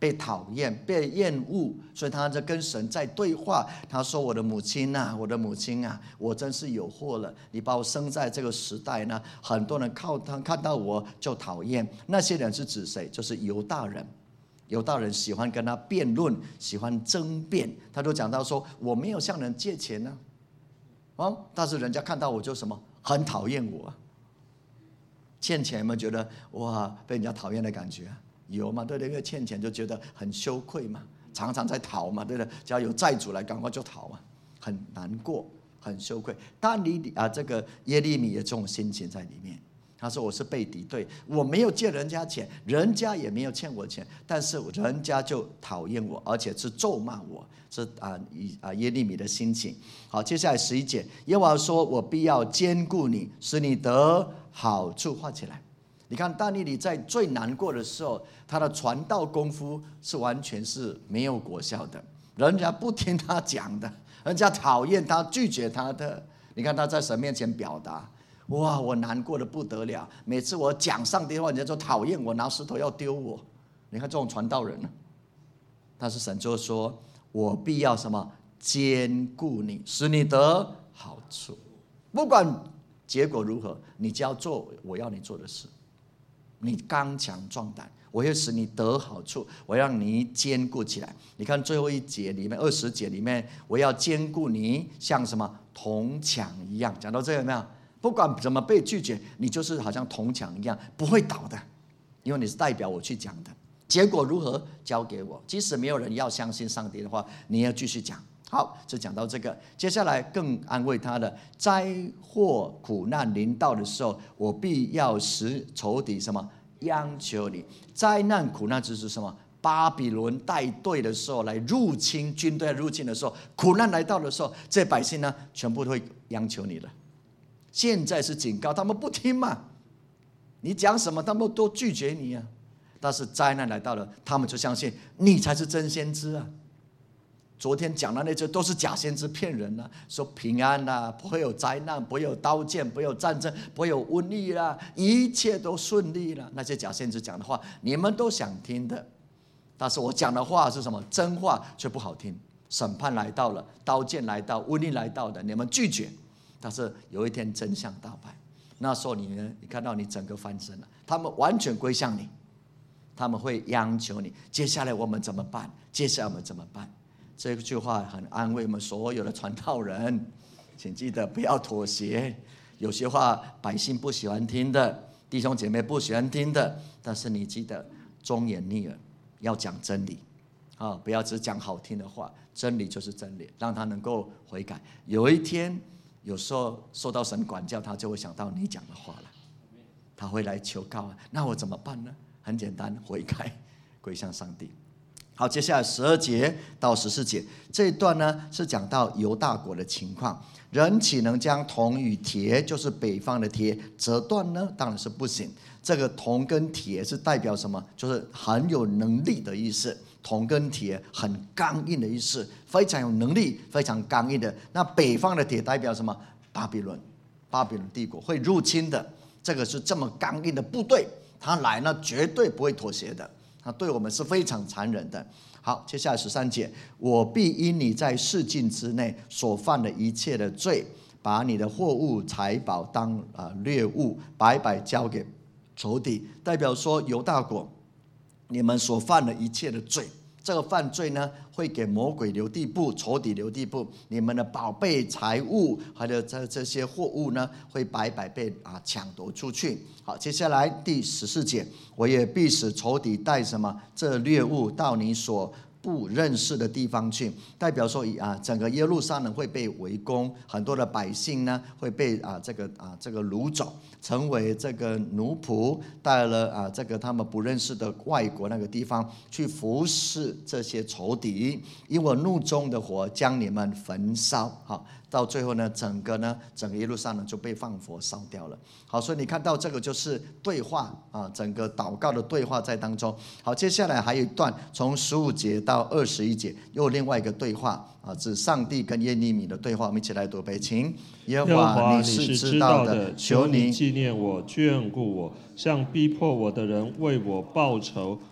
被讨厌、被厌恶，所以他在跟神在对话。他说：“我的母亲啊，我的母亲啊，我真是有祸了！你把我生在这个时代呢，很多人靠他看到我就讨厌。那些人是指谁？就是犹大人。犹大人喜欢跟他辩论，喜欢争辩。他就讲到说：我没有向人借钱呢、啊，哦，但是人家看到我就什么，很讨厌我、啊。欠钱有没有觉得哇，被人家讨厌的感觉、啊？”有嘛，对不对？因为欠钱就觉得很羞愧嘛，常常在逃嘛，对不对？只要有债主来，赶快就逃嘛，很难过，很羞愧。但你啊，这个耶利米有这种心情在里面。他说：“我是被敌对，我没有借人家钱，人家也没有欠我钱，但是人家就讨厌我，而且是咒骂我。”是啊，以啊耶利米的心情。好，接下来十一节，耶和华说：“我必要兼顾你，使你得好处。”画起来。你看但以理在最难过的时候，他的传道功夫是完全是没有果效的，人家不听他讲的，人家讨厌他、拒绝他的。你看他在神面前表达，哇，我难过的不得了，每次我讲上帝的话，人家就讨厌我，拿石头要丢我。你看这种传道人呢，但是神就说：“我必要什么？兼顾你，使你得好处。不管结果如何，你就要做我要你做的事。你刚强壮胆，我会使你得好处，我让你坚固起来。”你看最后一节里面，二十节里面，我要坚固你，像什么铜墙一样。讲到这个有没有？不管怎么被拒绝，你就是好像铜墙一样，不会倒的，因为你是代表我去讲的。结果如何，交给我。即使没有人要相信上帝的话，你要继续讲。好，就讲到这个。接下来更安慰他的，灾祸苦难临到的时候，我必要使仇敌什么央求你。灾难苦难就是什么？巴比伦带队的时候来入侵，军队入侵的时候，苦难来到的时候，这些百姓呢，全部都会央求你了。现在是警告他们不听嘛，你讲什么他们都拒绝你啊。但是灾难来到了，他们就相信你才是真先知啊。昨天讲的那些都是假先知，骗人啊，说平安啦、啊，不会有灾难，不会有刀剑，不会有战争，不会有瘟疫啦，一切都顺利了。那些假先知讲的话，你们都想听的，但是我讲的话是什么？真话却不好听。审判来到了，刀剑来到，瘟疫来到的，你们拒绝。但是有一天真相大白，那时候你呢？你看到你整个翻身了，他们完全归向你，他们会央求你。接下来我们怎么办？接下来我们怎么办？这句话很安慰我们所有的传道人，请记得不要妥协。有些话百姓不喜欢听的，弟兄姐妹不喜欢听的，但是你记得忠言逆耳，要讲真理啊，不要只讲好听的话。真理就是真理，让他能够悔改。有一天，有时候受到神管教，他就会想到你讲的话了，他会来求告啊。那我怎么办呢？很简单，悔改，归向上帝。好，接下来十二节到十四节这一段呢，是讲到犹大国的情况。人岂能将铜与铁，就是北方的铁折断呢？当然是不行。这个铜跟铁是代表什么？就是很有能力的意思。铜跟铁很刚硬的意思，非常有能力，非常刚硬的。那北方的铁代表什么？巴比伦，巴比伦帝国会入侵的。这个是这么刚硬的部队，他来呢绝对不会妥协的。他对我们是非常残忍的。好，接下来十三节，我必因你在世境之内所犯的一切的罪，把你的货物财宝当啊掠物，白白交给仇敌。代表说犹大国，你们所犯的一切的罪，这个犯罪呢，会给魔鬼留地步，仇敌留地步。你们的宝贝财物，还有这这些货物呢，会白白被啊抢夺出去。好，接下来第十四节，我也必使仇敌带什么这掠物到你所不认识的地方去。代表说啊，整个耶路撒冷会被围攻，很多的百姓呢会被啊这个啊这个掳走，成为这个奴仆，带了啊这个他们不认识的外国那个地方去服侍这些仇敌，因我怒中的火将你们焚烧。好，到最后呢，整个呢整个耶路撒冷就被放火烧掉了。好，所以你看到这个就是对话啊，整个祷告的对话在当中。好，接下来还有一段，从十五节到二十一节，又另外一个对话啊，指上帝跟耶利米的对话。我们一起来读背，请。耶和华，你是知道的，求你纪念我，眷顾我，向逼迫我的人为我报仇。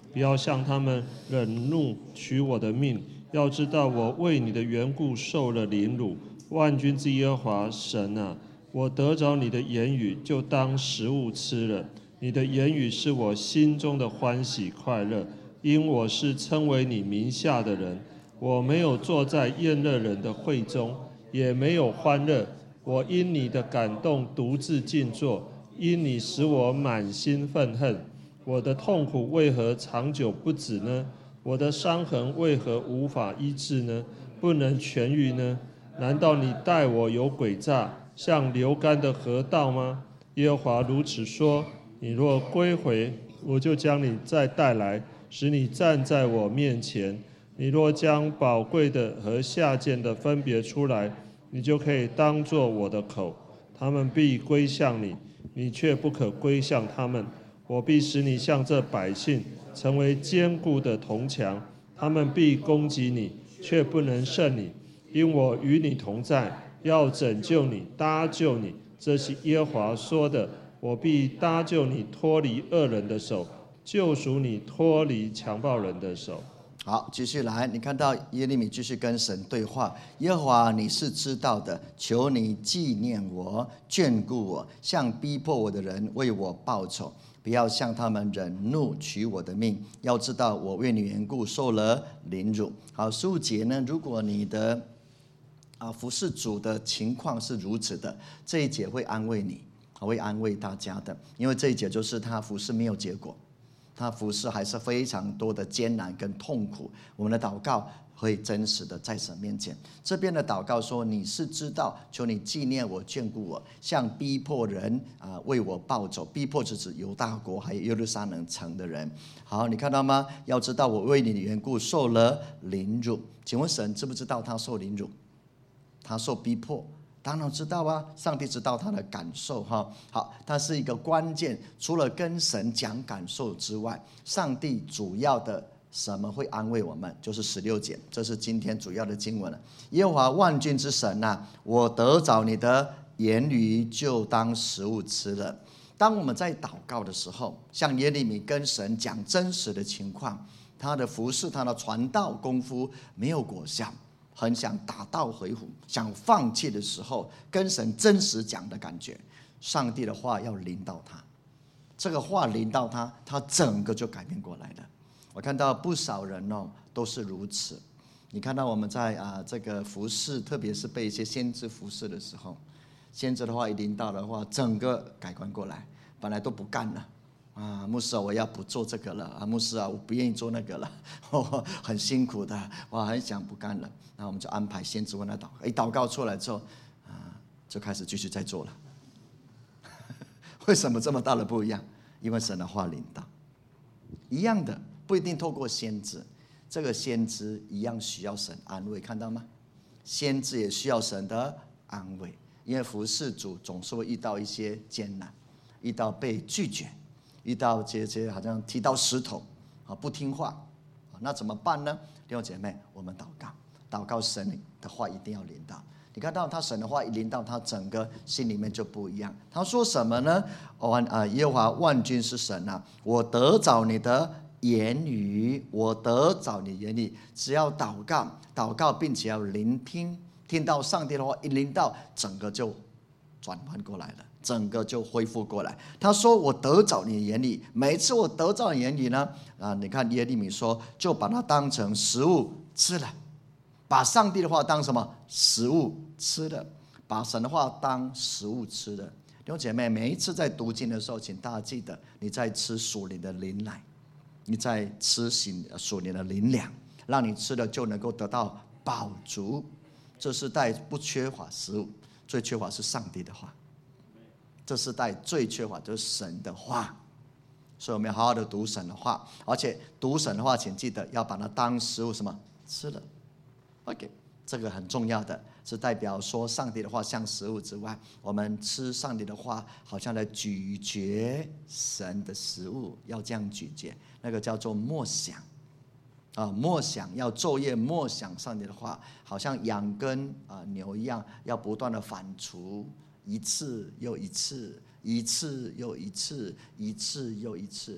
不要向他们忍怒取我的命。要知道我为你的缘故受了凌辱。万军之耶和华神啊，我得着你的言语，就当食物吃了。你的言语是我心中的欢喜快乐，因我是称为你名下的人。我没有坐在宴乐人的会中，也没有欢乐。我因你的感动独自静坐，因你使我满心愤恨。我的痛苦为何长久不止呢？我的伤痕为何无法医治呢？不能痊愈呢？难道你待我有诡诈，像流干的河道吗？耶和华如此说：你若归回，我就将你再带来，使你站在我面前。你若将宝贵的和下贱的分别出来，你就可以当作我的口。他们必归向你，你却不可归向他们。我必使你像这百姓，成为坚固的铜墙。他们必攻击你，却不能胜你，因我与你同在，要拯救你，搭救你。这是耶和华说的。我必搭救你脱离恶人的手，救赎你脱离强暴人的手。 好，继续来，你看到耶利米继续跟神对话。耶和华，你是知道的，求你纪念我，眷顾我，向逼迫我的人为我报仇，不要向他们忍怒取我的命。要知道我为你缘故受了凌辱。好，十五节呢，如果你的啊服侍主的情况是如此的，这一节会安慰你，会安慰大家的，因为这一节就是他服侍没有结果，他服侍还是非常多的艰难跟痛苦。我们的祷告会真实的在神面前。这边的祷告说：你是知道，求你纪念我，眷顾我，向逼迫人啊、呃、为我报仇。逼迫是指犹大国还有耶路撒冷城的人。好，你看到吗？要知道我为你的缘故受了凌辱。请问神知不知道他受凌辱？他受逼迫？当然知道啊，上帝知道他的感受哈。好，它是一个关键。除了跟神讲感受之外，上帝主要的什么会安慰我们？就是十六节，这是今天主要的经文了。耶和华万军之神啊，我得着你的言语，就当食物吃了。当我们在祷告的时候，像耶利米跟神讲真实的情况，他的服侍、他的传道功夫没有果效，很想打道回府，想放弃的时候，跟神真实讲的感觉，上帝的话要临到他，这个话临到他，他整个就改变过来了。我看到不少人哦都是如此。你看到我们在啊这个服侍，特别是被一些先知服侍的时候，先知的话一临到的话，整个改观过来，本来都不干了。啊，牧师啊，我要不做这个了啊，牧师啊，我不愿意做那个了，哦、很辛苦的，我很想不干了。那我们就安排先知为他祷告，一祷告出来之后，啊，就开始继续再做了。为什么这么大的不一样？因为神的话领导，一样的，不一定透过先知，这个先知一样需要神安慰，看到吗？先知也需要神的安慰，因为服侍主总是会遇到一些艰难，遇到被拒绝。遇到这些好像踢到石头啊，不听话，那怎么办呢？弟兄姐妹，我们祷告，祷告神的话一定要临到。你看到他神的话一临到，他整个心里面就不一样。他说什么呢？万啊，耶和华万军之神啊，我得着你的言语，我得着你言语。只要祷告，祷告，并且要聆听，听到上帝的话一临到，整个就转换过来了。整个就恢复过来。他说：“我得着你的言语，每一次我得着你的言语呢，啊，你看耶利米说，就把它当成食物吃了，把上帝的话当什么食物吃了，把神的话当食物吃了。”弟兄姐妹，每一次在读经的时候，请大家记得，你在吃属灵的灵奶，你在吃属灵的灵粮，让你吃了就能够得到饱足。这世代不缺乏食物，最缺乏是上帝的话。这世代最缺乏就是神的话，所以我们要好好的读神的话，而且读神的话，请记得要把它当食物什么吃了。OK， 这个很重要的，是代表说上帝的话像食物之外，我们吃上帝的话，好像在咀嚼神的食物，要这样咀嚼，那个叫做默想啊，默想要昼夜默想上帝的话，好像养根啊牛一样，要不断的反刍。一次又一次，一次又一次，一次又一次，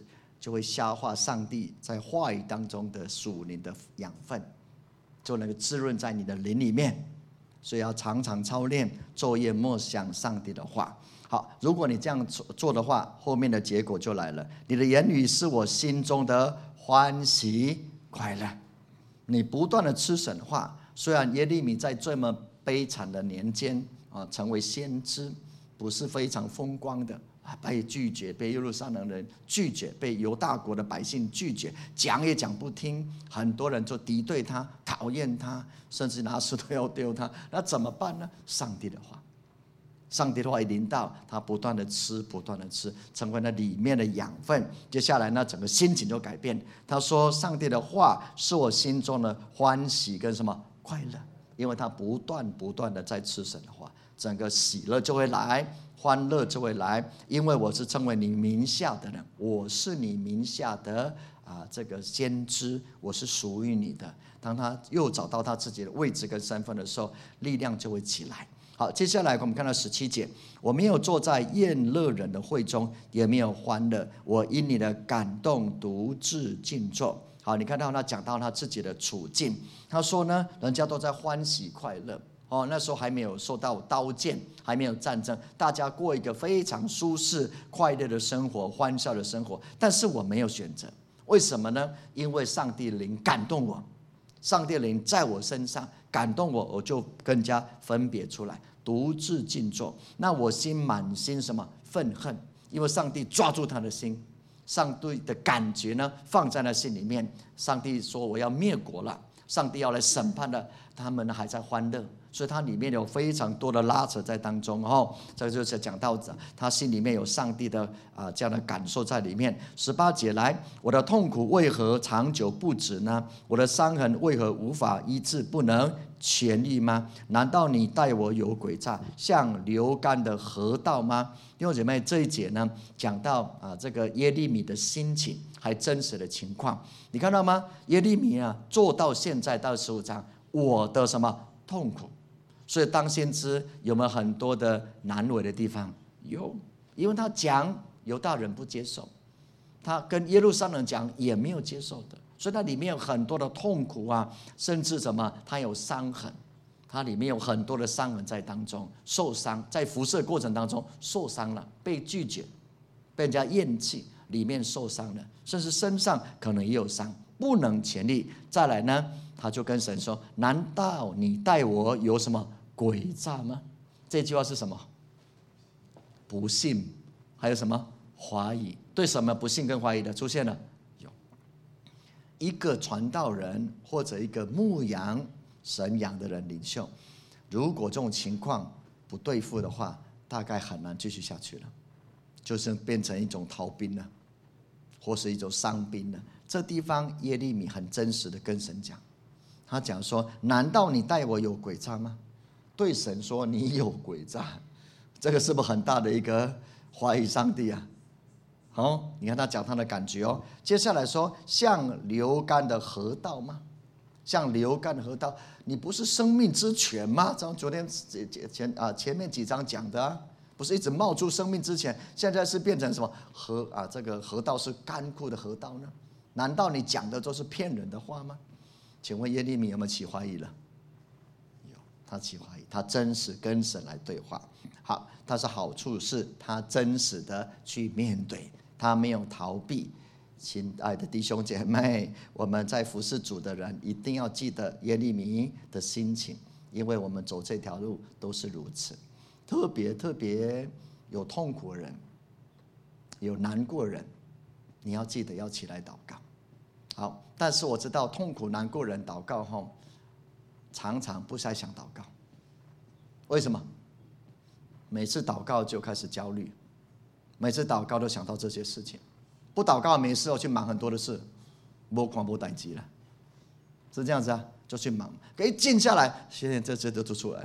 就会消化上帝在话语当中的属灵的养分，就能够滋润在你的灵里面。所以要常常操练，昼夜默想上帝的话。好，如果你这样做的话，后面的结果就来了。你的言语是我心中的欢喜快乐。你不断的吃神话，虽然耶利米在这么悲惨的年间啊，成为先知，不是非常风光的，被拒绝，被耶路撒冷人拒绝，被犹大国的百姓拒绝，讲也讲不听，很多人就敌对他，讨厌他，甚至拿石头要丢他。那怎么办呢？上帝的话，上帝的话一临到，他不断的吃，不断的吃，成为了里面的养分。接下来呢，整个心情就改变。他说：“上帝的话是我心中的欢喜跟什么快乐？”因为他不断不断的在吃神的话，整个喜乐就会来，欢乐就会来。因为我是称为你名下的人，我是你名下的啊这个先知，我是属于你的。当他又找到他自己的位置跟身份的时候，力量就会起来。好，接下来我们看到十七节，我没有坐在宴乐人的会中，也没有欢乐，我因你的感动独自静坐。好，你看到他讲到他自己的处境，他说呢，人家都在欢喜快乐哦，那时候还没有受到刀剑，还没有战争，大家过一个非常舒适快乐的生活，欢笑的生活。但是我没有选择，为什么呢？因为上帝灵感动我，上帝灵在我身上感动我，我就更加分别出来，独自静坐。那我心满心什么愤恨，因为上帝抓住他的心，上帝的感觉呢放在他心里面。上帝说我要灭国了，上帝要来审判了，他们还在欢乐，所以他里面有非常多的拉扯在当中哦。这就是讲到他心里面有上帝的啊这样的感受在里面。十八节来，我的痛苦为何长久不止呢？我的伤痕为何无法医治，不能痊愈吗？难道你待我有诡诈，像流干的河道吗？弟兄姐妹，这一节呢讲到啊这个耶利米的心情，还真实的情况，你看到吗？耶利米啊做到现在到十五章，我的什么痛苦。所以当先知有没有很多的难为的地方？有，因为他讲犹大人不接受，他跟耶路撒冷讲也没有接受的，所以它里面有很多的痛苦啊，甚至什么，他有伤痕，它里面有很多的伤痕在当中，受伤，在服侍过程当中受伤了，被拒绝，被人家厌弃，里面受伤了，甚至身上可能也有伤，不能痊愈。再来呢，他就跟神说：“难道你待我有什么诡诈吗？”这句话是什么？不信，还有什么怀疑？对什么不信跟怀疑的出现了？有一个传道人或者一个牧羊神养的人领袖，如果这种情况不对付的话，大概很难继续下去了，就是变成一种逃兵了，或是一种伤兵了。这地方耶利米很真实的跟神讲，他讲说：“难道你待我有诡诈吗？”对神说：“你有诡诈。”这个是不是很大的一个怀疑上帝啊？好、哦，你看他讲他的感觉哦。接下来说：“像流干的河道吗？像流干的河道，你不是生命之泉吗？”咱昨天前啊前面几章讲的、啊，不是一直冒出生命之泉，现在是变成什么河啊？这个河道是干枯的河道呢？难道你讲的都是骗人的话吗？请问耶利米有没有起怀疑了？有，他起怀疑，他真实跟神来对话。好，但是好处是他真实的去面对，他没有逃避。亲爱的弟兄姐妹，我们在服侍主的人一定要记得耶利米的心情，因为我们走这条路都是如此。特别特别有痛苦的人，有难过的人，你要记得要起来祷告。好，但是我知道痛苦难过人祷告后，常常不太想祷告。为什么？每次祷告就开始焦虑，每次祷告都想到这些事情。不祷告没事哦，去忙很多的事，没狂不待机了，是这样子啊，就去忙。可一静下来，现在这些都都出来了，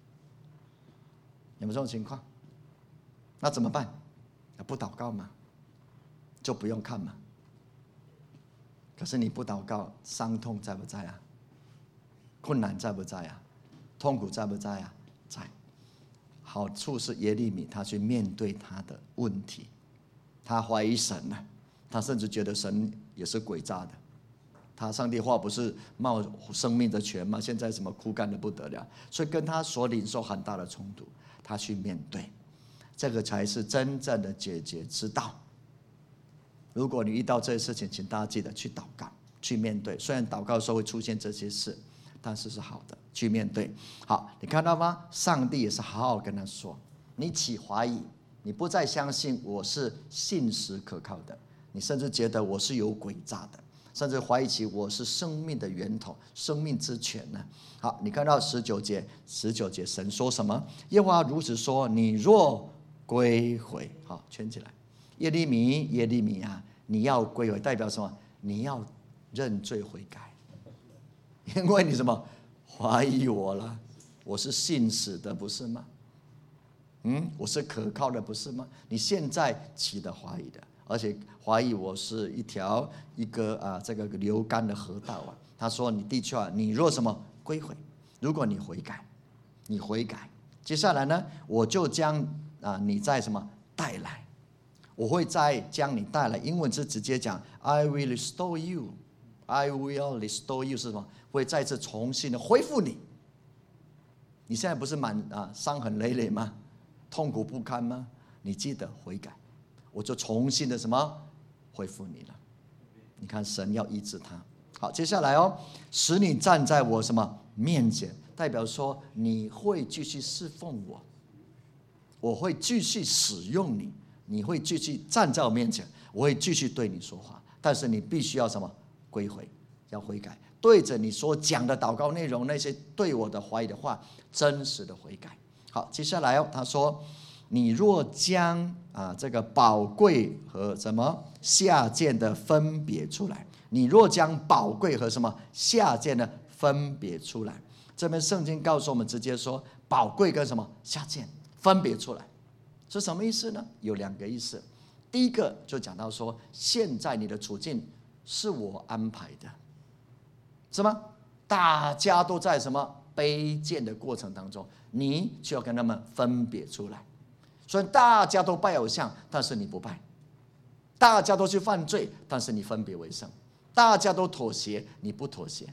有没有这种情况？那怎么办？不祷告嘛，就不用看嘛。可是你不祷告，伤痛在不在啊？困难在不在啊？痛苦在不在啊？在。好处是耶利米他去面对他的问题，他怀疑神了， 他甚至觉得神也是诡诈的。他上帝话不是冒生命的泉吗？现在什么枯干的不得了，所以跟他所领受很大的冲突。他去面对，这个才是真正的解决之道。如果你遇到这些事情，请大家记得去祷告，去面对。虽然祷告的时候会出现这些事，但是是好的，去面对。好，你看到吗？上帝也是好好跟他说：你起怀疑，你不再相信我是信实可靠的，你甚至觉得我是有诡诈的，甚至怀疑起我是生命的源头、生命之泉呢。好，你看到十九节，十九节神说什么？耶和华如此说：你若归回，好，圈起来。耶利米，耶利米啊，你要归回，代表什么？你要认罪悔改，因为你什么怀疑我了？我是信实的，不是吗？嗯，我是可靠的，不是吗？你现在起的怀疑的，而且怀疑我是一条一个啊这个流干的河道啊。他说：你地区啊，你若什么归回，如果你悔改，你悔改，接下来呢，我就将啊你再什么带来。我会再将你带来，英文是直接讲 I will restore you， I will restore you 是什么？会再次重新的恢复你。你现在不是满啊伤痕累累吗？痛苦不堪吗？你记得悔改，我就重新的什么恢复你了。你看神要医治他。好，接下来哦，使你站在我什么面前，代表说你会继续侍奉我，我会继续使用你。你会继续站在我面前，我会继续对你说话，但是你必须要什么归回，要悔改，对着你所讲的祷告内容，那些对我的怀疑的话，真实的悔改。好，接下来哦，他说：你若将啊这个宝贵和什么下贱的分别出来，你若将宝贵和什么下贱的分别出来，这边圣经告诉我们，直接说宝贵跟什么下贱分别出来。是什么意思呢？有两个意思。第一个就讲到说，现在你的处境是我安排的，是吗？大家都在什么卑贱的过程当中，你就要跟他们分别出来。所以大家都拜偶像，但是你不拜；大家都去犯罪，但是你分别为圣；大家都妥协，你不妥协，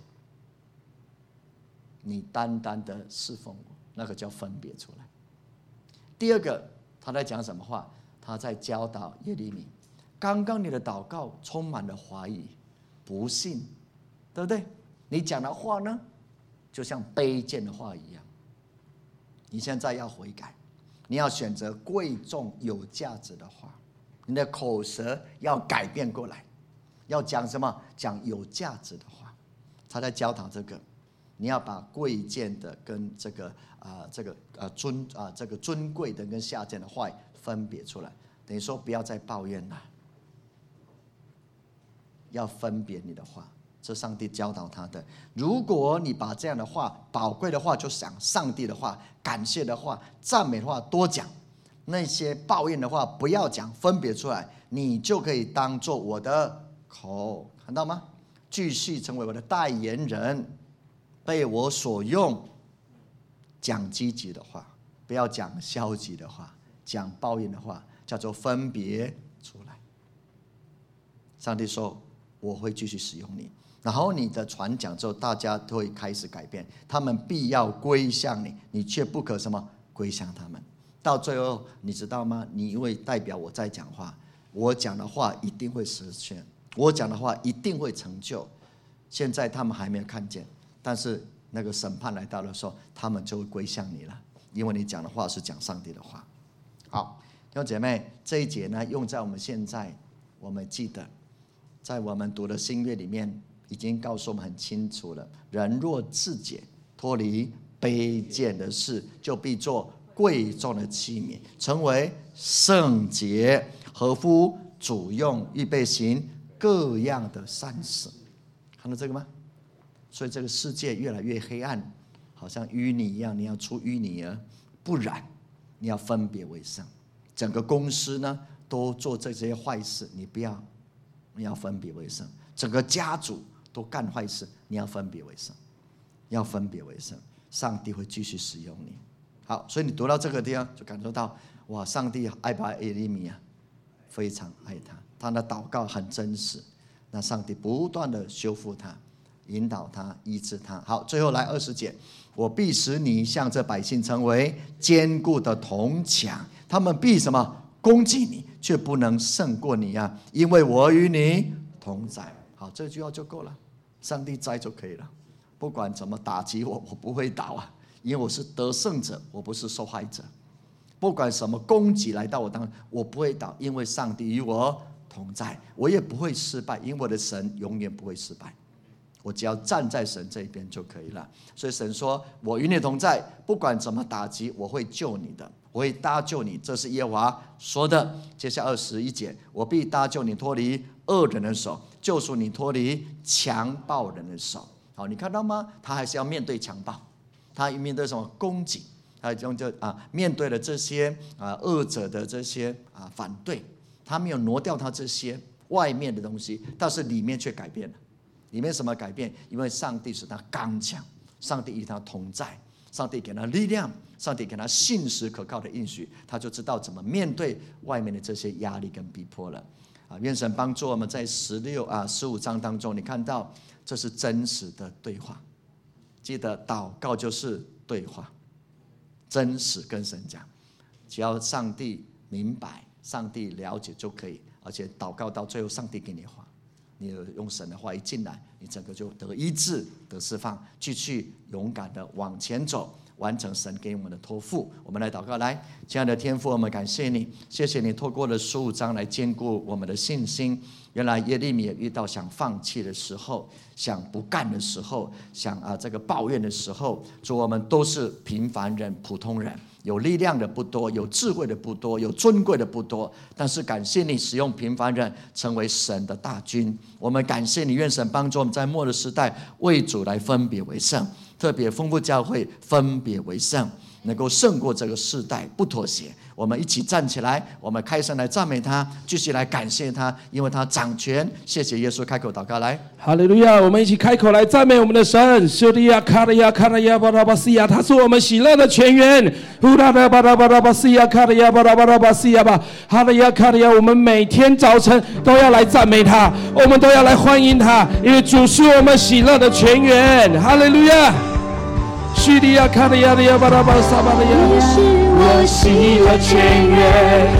你单单的侍奉我，那个叫分别出来。第二个。他在讲什么话？他在教导耶利米，刚刚你的祷告充满了怀疑、不信，对不对？你讲的话呢，就像卑贱的话一样。你现在要悔改，你要选择贵重有价值的话，你的口舌要改变过来，要讲什么？讲有价值的话。他在教导这个，你要把贵贱的跟这个啊、呃、这个呃尊啊、呃、这个尊贵的跟下贱的话分别出来，等于说不要再抱怨了，要分别你的话，这上帝教导他的。如果你把这样的话，宝贵的话就想上帝的话、感谢的话、赞美的话多讲，那些抱怨的话不要讲，分别出来，你就可以当做我的口，看到吗？继续成为我的代言人，被我所用，讲积极的话，不要讲消极的话，讲抱怨的话，叫做分别出来。上帝说我会继续使用你，然后你的传讲之后，大家都会开始改变，他们必要归向你，你却不可什么归向他们。到最后你知道吗？你因为代表我在讲话，我讲的话一定会实现，我讲的话一定会成就。现在他们还没有看见，但是那个审判来到的时候，他们就会归向你了，因为你讲的话是讲上帝的话。好，弟兄姐妹，这一节呢用在我们现在，我们记得在我们读的新约里面已经告诉我们很清楚了，人若自洁，脱离卑贱的事，就必做贵重的器皿，成为圣洁，合乎主用，预备行各样的善事。看到这个吗？所以这个世界越来越黑暗，好像淤泥一样，你要出淤泥而不染，你要分别为圣。整个公司呢都做这些坏事，你不要，你要分别为圣。整个家族都干坏事，你要分别为圣，要分别为圣。上帝会继续使用你。好，所以你读到这个地方就感受到，哇，上帝爱不爱耶利米啊？非常爱他， 他的祷告很真实，那上帝不断的修复他，引导他，医治他。好，最后来二十节，我必使你向这百姓成为坚固的铜墙，他们必什么？攻击你，却不能胜过你啊，因为我与你同在。好，这句话就够了，上帝在就可以了。不管怎么打击我，我不会倒啊，因为我是得胜者，我不是受害者。不管什么攻击来到我当中，我不会倒，因为上帝与我同在。我也不会失败，因为我的神永远不会失败。我只要站在神这一边就可以了。所以神说，我与你同在，不管怎么打击，我会救你的，我会搭救你，这是耶和华说的。接下来二十一节，我必搭救你脱离恶人的手，救赎你脱离强暴人的手。好，你看到吗？他还是要面对强暴，他面对什么攻击，他用就啊面对了这些啊恶者的这些啊反对，他没有挪掉他这些外面的东西，但是里面却改变了。里面什么改变？因为上帝使他刚强，上帝与他同在，上帝给他力量，上帝给他信实可靠的应许，他就知道怎么面对外面的这些压力跟逼迫了。啊，愿神帮助我们在十六啊十五章当中，你看到这是真实的对话。记得祷告就是对话，真实跟神讲，只要上帝明白，上帝了解就可以。而且祷告到最后，上帝给你话。你用神的话一进来，你整个就得医治，得释放，继续勇敢的往前走，完成神给我们的托付。我们来祷告，来，亲爱的天父，我们感谢你，谢谢你透过了十五章来坚固我们的信心。原来耶利米也遇到想放弃的时候，想不干的时候，想啊这个抱怨的时候，主，我们都是平凡人、普通人。有力量的不多，有智慧的不多，有尊贵的不多，但是感谢你使用平凡人成为神的大军。我们感谢你，愿神帮助我们在末日时代为主来分别为圣，特别丰富教会分别为圣，能够胜过这个世代，不妥协。我们一起站起来，我们开声来赞美他，继续来感谢他，因为他掌权。谢谢耶稣，开口祷告来。 哈利路亚！我们一起开口来赞美我们的神。修利亚卡利亚卡利亚巴拉巴西亚，他是我们喜乐的泉源。呼啦啦巴拉巴拉巴西亚卡利亚巴拉巴拉巴西亚吧，哈利亚卡利亚，我们每天早晨都要来赞美他，我们都要来欢迎他，因为主是我们喜乐的泉源。哈利路亚！叙利亚卡利亚利亚巴拉巴萨巴利亚，你是我喜乐泉源，